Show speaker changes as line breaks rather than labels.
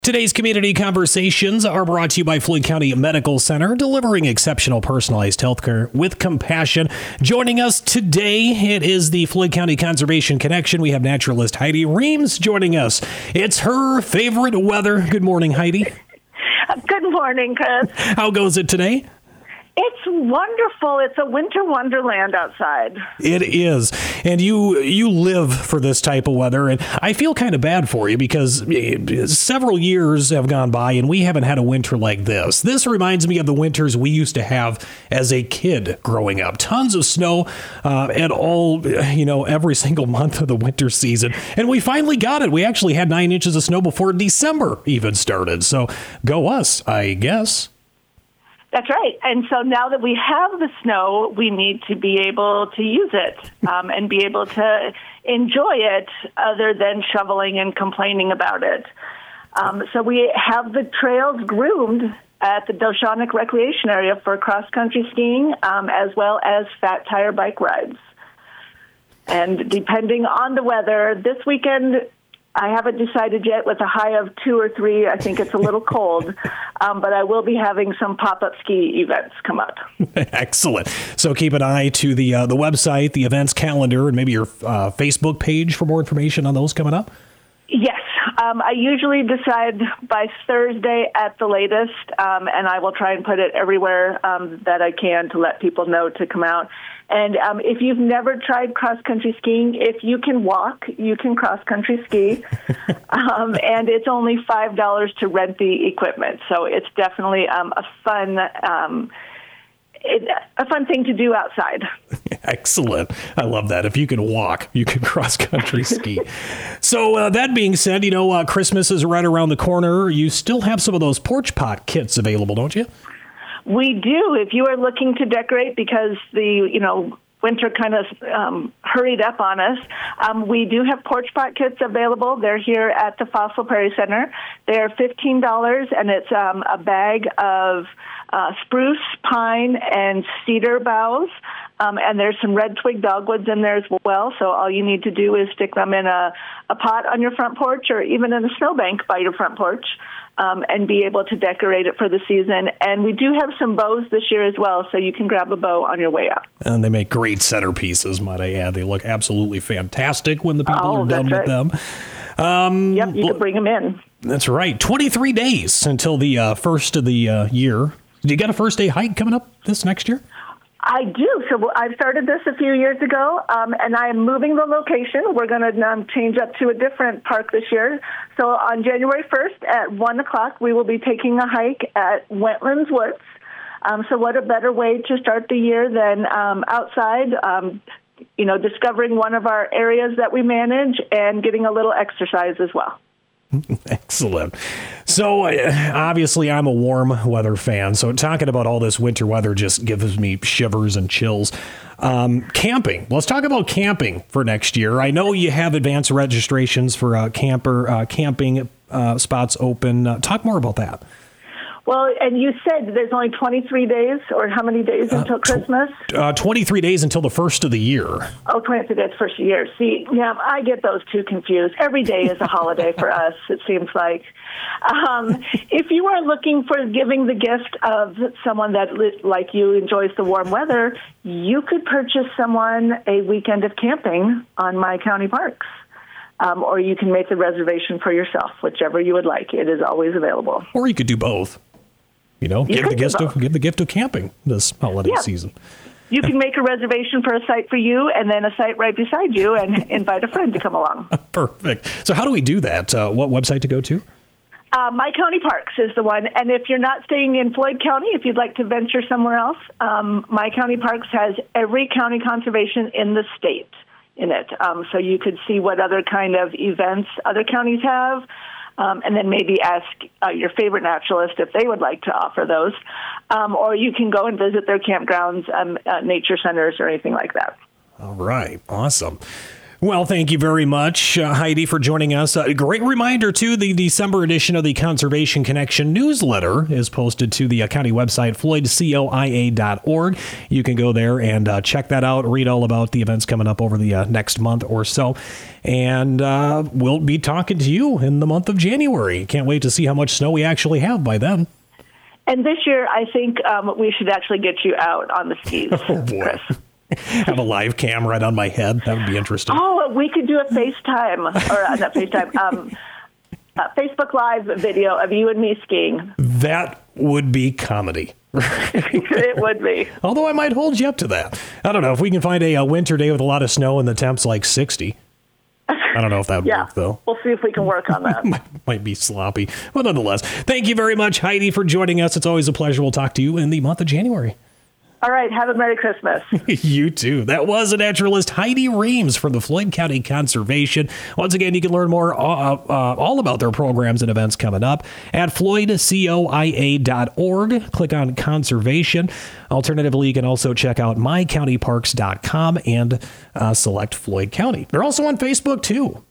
Today's community conversations are brought to you by Floyd County Medical Center, delivering exceptional personalized healthcare with compassion. Joining us today, it is the Floyd County Conservation Connection. We have naturalist Heidi Reams joining us. It's her favorite weather. Good morning, Heidi.
Good morning, Chris.
How goes it today?
It's wonderful. It's a winter wonderland outside.
It is. And you live for this type of weather. And I feel kind of bad for you because several years have gone by and we haven't had a winter like this. This reminds me of the winters we used to have as a kid growing up. Tons of snow at all, every single month of the winter season. And we finally got it. We actually had 9 inches of snow before December even started. So go us, I guess.
That's right. And so now that we have the snow, we need to be able to use it and be able to enjoy it other than shoveling and complaining about it. So we have the trails groomed at the Doshonic Recreation Area for cross-country skiing as well as fat tire bike rides. And depending on the weather, this weekend I haven't decided yet with a high of 2 or 3. I think it's a little cold, but I will be having some pop-up ski events come up.
Excellent. So keep an eye to the website, the events calendar, and maybe your Facebook page for more information on those coming up.
Yes. I usually decide by Thursday at the latest, and I will try and put it everywhere that I can to let people know to come out. And if you've never tried cross-country skiing, if you can walk, you can cross-country ski. And it's only $5 to rent the equipment. So it's definitely a fun thing to do outside.
Excellent. I love that. If you can walk, you can cross-country ski. So that being said, Christmas is right around the corner. You still have some of those porch pot kits available, don't you?
We do. If you are looking to decorate because the, winter kind of hurried up on us, we do have porch pot kits available. They're here at the Fossil Prairie Center. They're $15, and it's a bag of spruce, pine, and cedar boughs. And there's some red twig dogwoods in there as well. So all you need to do is stick them in a pot on your front porch or even in a snowbank by your front porch. And be able to decorate it for the season. And we do have some bows this year as well, so you can grab a bow on your way out.
And they make great centerpieces, might I add. They look absolutely fantastic when the people are done with them.
Yep, you can bring them in.
That's right. 23 days until the first of the year. Do you got a first-day hike coming up this next year?
I do. So I started this a few years ago, and I am moving the location. We're going to change up to a different park this year. So on January 1st at 1 o'clock, we will be taking a hike at Wetlands Woods. So what a better way to start the year than outside, discovering one of our areas that we manage and getting a little exercise as well.
Excellent. So obviously I'm a warm weather fan. So talking about all this winter weather just gives me shivers and chills. Camping. Let's talk about camping for next year. I know you have advanced registrations for camping spots open. Talk more about that.
Well, and you said there's only 23 days, or how many days until Christmas?
23 days until the first of the year.
Oh, 23 days, first of the year. See, yeah, I get those two confused. Every day is a holiday for us, it seems like. If you are looking for giving the gift of someone that, like you, enjoys the warm weather, you could purchase someone a weekend of camping on My County Parks. Or you can make the reservation for yourself, whichever you would like. It is always available.
Or you could do both. Give the gift of camping this holiday season.
You can make a reservation for a site for you and then a site right beside you and invite a friend to come along.
Perfect. So how do we do that? What website to go to?
My County Parks is the one. And if you're not staying in Floyd County, if you'd like to venture somewhere else, My County Parks has every county conservation in the state in it. So you could see what other kind of events other counties have. And then maybe ask your favorite naturalist if they would like to offer those. Or you can go and visit their campgrounds, nature centers, or anything like that.
All right. Awesome. Well, thank you very much, Heidi, for joining us. A great reminder, too, the December edition of the Conservation Connection newsletter is posted to the county website, floydcoia.org. You can go there and check that out, read all about the events coming up over the next month or so. And we'll be talking to you in the month of January. Can't wait to see how much snow we actually have by then.
And this year, I think we should actually get you out on the skis,
Oh, boy.
Chris.
Have a live cam right on my head. That would be interesting.
Oh, we could do a FaceTime, or not FaceTime, Facebook Live video of you and me skiing.
That would be comedy.
It would be.
Although I might hold you up to that. I don't know. If we can find a winter day with a lot of snow and the temp's like 60. I don't know if that would work, though.
We'll see if we can work on that.
Might be sloppy. But nonetheless, thank you very much, Heidi, for joining us. It's always a pleasure. We'll talk to you in the month of January.
All right. Have a Merry Christmas.
You too. That was a naturalist, Heidi Reams from the Floyd County Conservation. Once again, you can learn more all about their programs and events coming up at floydcoia.org. Click on Conservation. Alternatively, you can also check out mycountyparks.com and select Floyd County. They're also on Facebook, too.